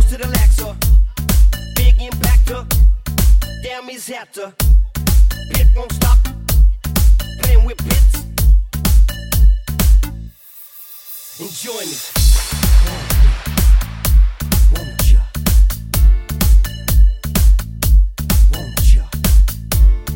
to the laxer. Big impactor. Damn his hatter. Pit won't stop. Playing with pits. Enjoy me.